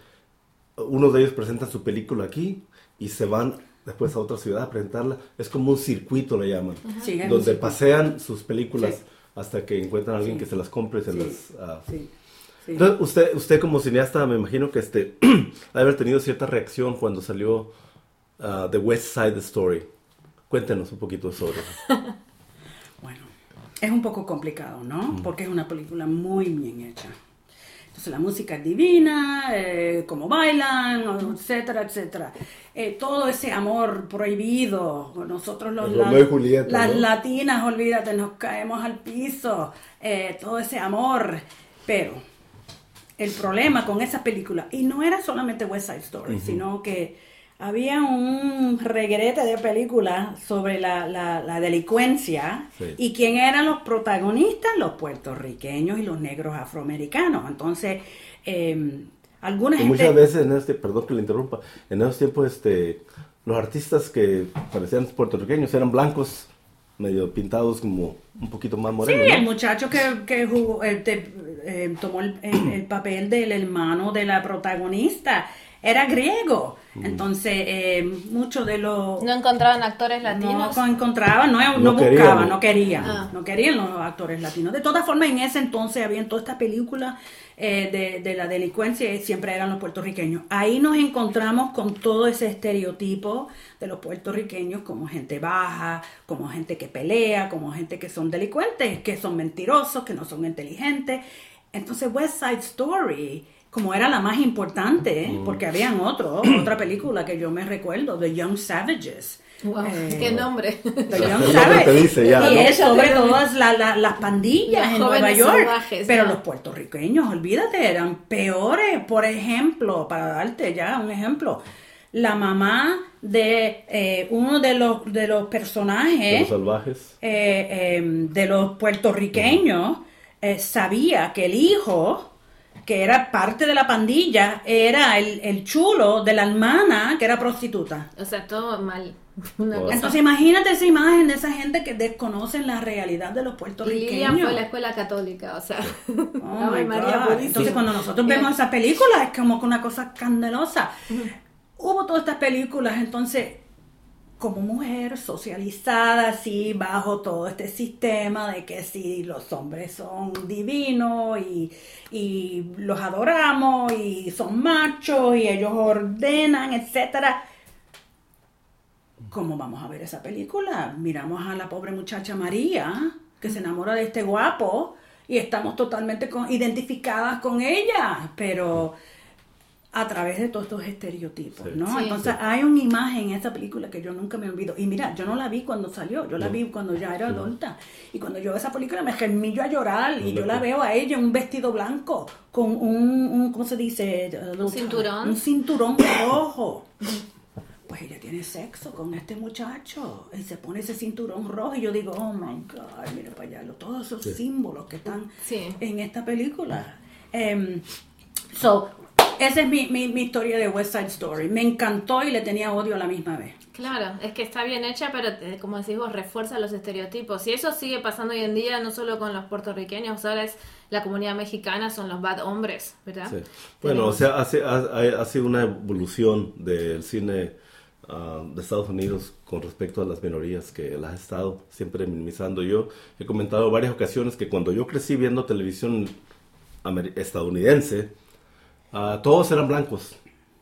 uno de ellos presenta su película aquí y se van después a otra ciudad a presentarla. Es como un circuito, le llaman, Sí, es un donde circuito. pasean sus películas Sí. hasta que encuentran a alguien Sí. que se las compre y se Sí. las... ah, sí, sí. Entonces, usted, usted como cineasta, me imagino que este, ha de haber tenido cierta reacción cuando salió ah, The West Side Story. Cuéntenos un poquito sobre eso. Bueno, es un poco complicado, ¿no? Porque es una película muy bien hecha. Entonces la música es divina, eh, cómo bailan, etcétera, etcétera. Eh, todo ese amor prohibido, nosotros los El Romeo y Julieta, las ¿no? latinas, olvídate, nos caemos al piso, eh, todo ese amor. Pero el problema con esa película, y no era solamente West Side Story, sino que había un regrete de películas sobre la, la, la delincuencia. Sí. ¿Y quién eran los protagonistas? Los puertorriqueños y los negros afroamericanos. Entonces, eh, alguna Y gente... muchas veces en este, perdón que le interrumpa, en esos tiempos este, los artistas que parecían puertorriqueños eran blancos, medio pintados como un poquito más Sí, morenos, ¿no? el muchacho que, que jugó, eh, te- eh, tomó el, el- el papel del hermano de la protagonista era griego. Entonces, eh, muchos de los... ¿No encontraban actores latinos? No encontraban, no, no, No querían, buscaban, ¿no? no querían, Ah. no querían los actores latinos. De todas formas, en ese entonces había toda esta película eh, de, de la delincuencia y siempre eran los puertorriqueños. Ahí nos encontramos con todo ese estereotipo de los puertorriqueños como gente baja, como gente que pelea, como gente que son delincuentes, que son mentirosos, que no son inteligentes. Entonces West Side Story, como era la más importante, ¿eh? Porque habían otro, otra película que yo me recuerdo, The Young Savages. Wow, Eh, qué nombre. The Young El nombre Savages. te dice ya, Y ¿no? es sobre todas la- la- las pandillas Los en Nueva jóvenes York. salvajes, Pero ¿no? los puertorriqueños, olvídate, eran peores. Por ejemplo, para darte ya un ejemplo, la mamá de eh, uno de los, de los De personajes los salvajes. eh, eh, de los puertorriqueños eh, sabía que el hijo, que era parte de la pandilla, era el, el chulo de la hermana que era prostituta. O sea, todo mal. Una Wow. cosa. Entonces imagínate esa imagen de esa gente que desconocen la realidad de los Y puertorriqueños. Lilian fue a la escuela católica, o sea. Oh Ave my María God. Purísima. Entonces cuando nosotros vemos esa película es como que una cosa escandalosa. Hubo todas estas películas, entonces como mujer socializada así bajo todo este sistema de que si los hombres son divinos y, y los adoramos y son machos y ellos ordenan, etcétera. ¿cómo vamos a ver esa película? Miramos a la pobre muchacha María, que se enamora de este guapo, y estamos totalmente con, identificadas con ella, pero a través de todos estos estereotipos, Sí. ¿no? Sí. Entonces hay una imagen en esa película que yo nunca me olvido. Y mira, yo no la vi cuando salió, yo la No. vi cuando ya era adulta. Y cuando yo veo esa película me germillo a llorar y No, yo la no. veo a ella en un vestido blanco con un, un ¿cómo se dice? Un cinturón. Un cinturón rojo. Pues ella tiene sexo con este muchacho y se pone ese cinturón rojo y yo digo, oh my God, mira para allá, lo- todos esos Sí. símbolos que están Sí. en esta película. Em, so, esa es mi, mi, mi historia de West Side Story. Me encantó y le tenía odio a la misma vez. Claro, es que está bien hecha, pero eh, como decís vos, refuerza los estereotipos. Y eso sigue pasando hoy en día, no solo con los puertorriqueños, ahora es la comunidad mexicana, son los bad hombres, ¿verdad? Sí. Bueno, o Tenemos- sea, hace- ha, ha- ha sido una evolución del cine ah, de Estados Unidos con respecto a las minorías que las he estado siempre minimizando. Yo he comentado varias ocasiones que cuando yo crecí viendo televisión amer- estadounidense, ah, todos eran blancos,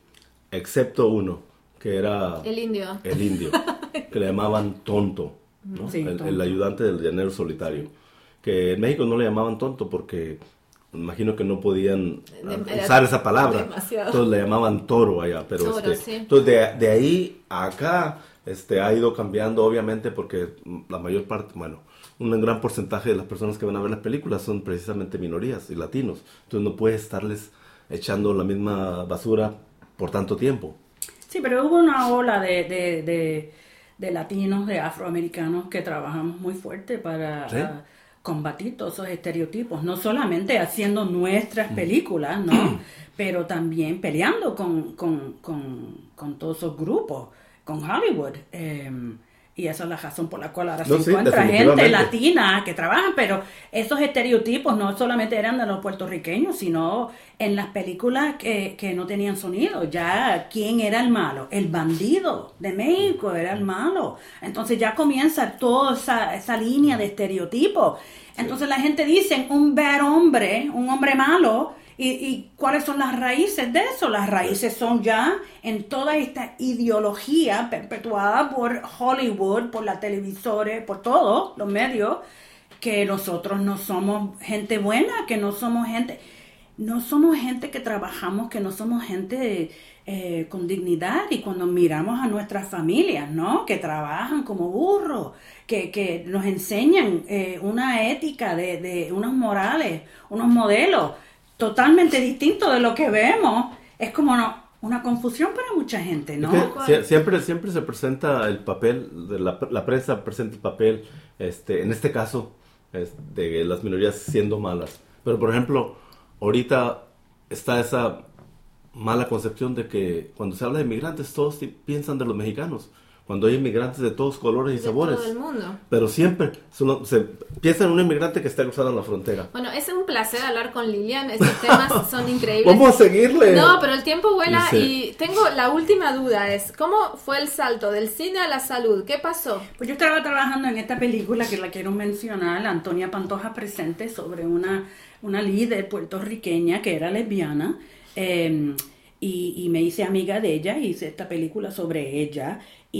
excepto uno, que era El indio. el indio, que le llamaban tonto, ¿no? Sí, el, tonto. el ayudante del llanero solitario. Que en México no le llamaban tonto porque me imagino que no podían ah, Era usar esa palabra. demasiado. Entonces le llamaban toro allá. Pero Toro, este, sí. entonces de, de ahí a acá este, ha ido cambiando obviamente porque la mayor parte, bueno, un gran porcentaje de las personas que van a ver las películas son precisamente minorías y latinos. Entonces no puedes estarles echando la misma basura por tanto tiempo. Sí, pero hubo una ola de, de, de, de latinos, de afroamericanos que trabajamos muy fuerte para Sí. ah, combatir todos esos estereotipos, no solamente haciendo nuestras películas, ¿no? Pero también peleando con, con, con, con todos esos grupos, con Hollywood. eh, y esa es la razón por la cual ahora No, se sí, encuentra gente definitivamente. latina que trabajan, pero esos estereotipos no solamente eran de los puertorriqueños, sino en las películas que, que no tenían sonido. Ya, ¿quién era el malo? El bandido de México era el malo. Entonces ya comienza toda esa, esa línea de estereotipos. Entonces la gente dice, un bad hombre, un hombre malo. ¿Y, y cuáles son las raíces de eso? Las raíces son ya en toda esta ideología perpetuada por Hollywood, por las televisores, por todos los medios, que nosotros no somos gente buena, que no somos gente, no somos gente que trabajamos, que no somos gente eh, con dignidad. Y cuando miramos a nuestras familias, ¿no? Que trabajan como burros, que, que nos enseñan eh, una ética, de, de unos morales, unos modelos totalmente distinto de lo que vemos, es como no, una confusión para mucha gente, ¿no? Es que sie- siempre, siempre se presenta el papel, de la, la prensa presenta el papel, este, en este caso, es de las minorías siendo malas. Pero, por ejemplo, ahorita está esa mala concepción de que cuando se habla de inmigrantes, todos ti- piensan de los mexicanos. Cuando hay inmigrantes de todos colores y De sabores. todo el mundo. Pero siempre solo se piensa en un inmigrante que está cruzando la frontera. Bueno, es un placer hablar con Lilian, estos temas son increíbles. Vamos a seguirle. No, pero el tiempo vuela Sí. y tengo la última duda, es ¿cómo fue el salto del cine a la salud? ¿Qué pasó? Pues yo estaba trabajando en esta película que la quiero mencionar, Antonia Pantoja Presente, sobre una, una líder puertorriqueña que era lesbiana. eh, y, y me hice amiga de ella, hice esta película sobre ella.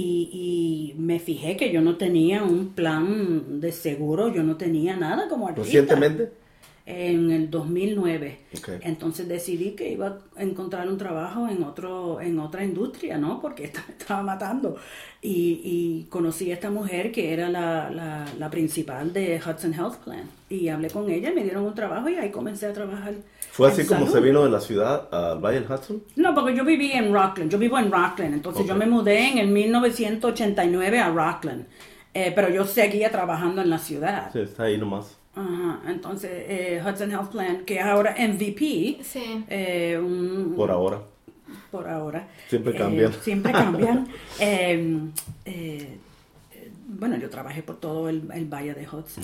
Y, y me fijé que yo no tenía un plan de seguro, yo no tenía nada como artista. ¿Recientemente? En el dos mil nueve. Ok. Entonces decidí que iba a encontrar un trabajo en otro en otra industria, ¿no? Porque esta me estaba matando. Y, y conocí a esta mujer que era la, la, la principal de Hudson Health Plan. Y hablé con ella, me dieron un trabajo y ahí comencé a trabajar. ¿Fue en así como salud. se vino de la ciudad al Valle del Hudson? No, porque yo viví en Rockland, yo vivo en Rockland, entonces Ok. yo me mudé en el mil novecientos ochenta y nueve a Rockland, eh, pero yo seguía trabajando en la ciudad. Sí, está ahí nomás. Ajá, entonces eh, Hudson Health Plan, que es ahora M V P, Sí. eh, un- Por ahora. por ahora. Siempre Eh, cambian. siempre cambian. Eh, eh, eh, bueno, yo trabajé por todo el, el Valle de Hudson.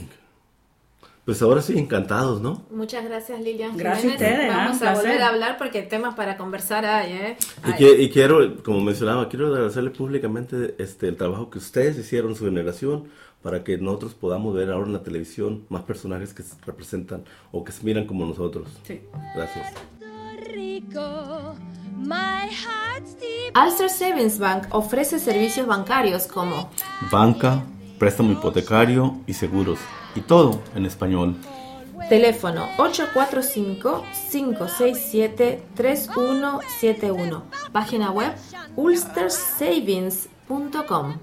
Pues ahora sí, encantados, ¿no? Muchas gracias, Lilian Gracias Jiménez. a ustedes, ah, Vamos un a placer. volver a hablar porque temas para conversar hay, ¿eh? Y, que- y quiero, como mencionaba, quiero agradecerle públicamente este, el trabajo que ustedes hicieron, su generación, para que nosotros podamos ver ahora en la televisión más personajes que se representan o que se miran como nosotros. Sí. Gracias. Rico, Ulster Savings Bank ofrece servicios bancarios como banca, préstamo hipotecario y seguros, y todo en español. Teléfono ocho cuatro cinco, cinco seis siete, tres uno siete uno. Página web ulster savings punto com.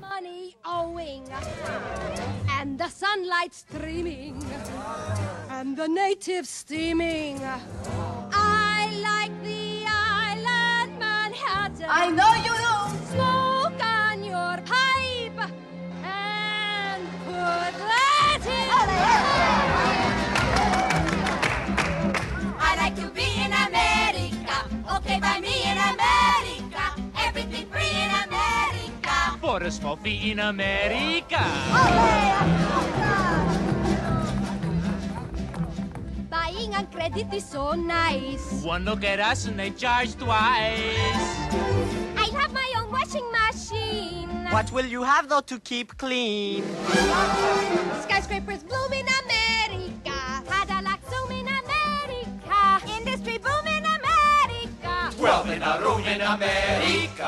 And the sunlight streaming and the natives steaming. I like the island Manhattan. I know you do. Smoke on your pipe and put that in. I like to be in America. Okay, by me in America. Everything free in America. For a small fee in America. Buying on credit is so nice. One look at us and they charge twice. I have my own washing machine. What will you have though to keep clean? Skyscrapers bloom in America. Cadillac zoom in America. Industry boom in America. Wealth in a room in America.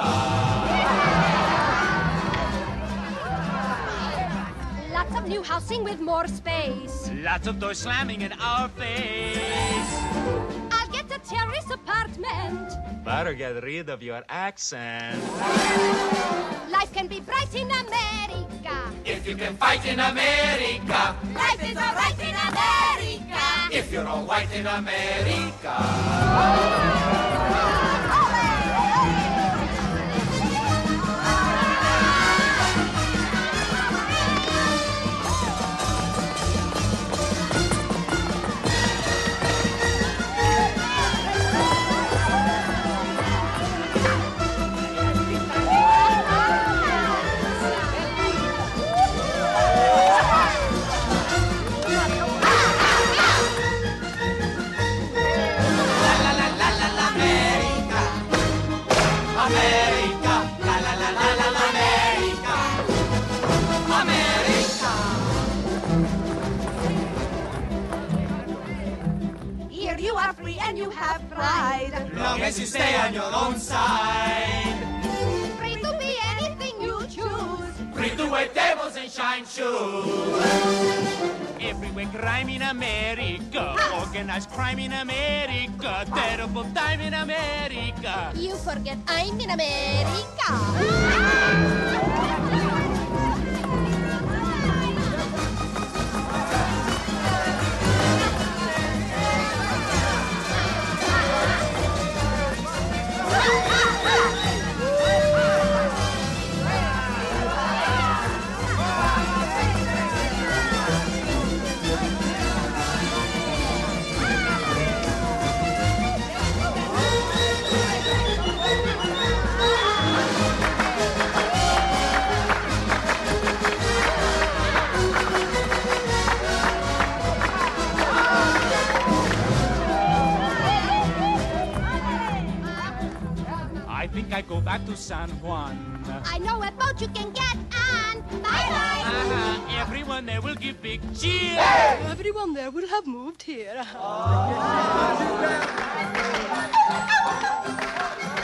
Lots of new housing with more space. Lots of doors slamming in our face. I'll get a terrace apartment. Better get rid of your accent. Life can be bright in America. If you can fight in America. Life is alright in America. If you're all white in America. And you have pride. Long as you stay on your own side. Free to be anything you choose. Free to wear tables and shine shoes. Everywhere crime in America. Organized crime in America. Terrible time in America. You forget I'm in America. I go back to San Juan. I know a boat you can get on. Bye-bye. Uh-huh. Everyone there will give big cheers. Hey! Everyone there will have moved here.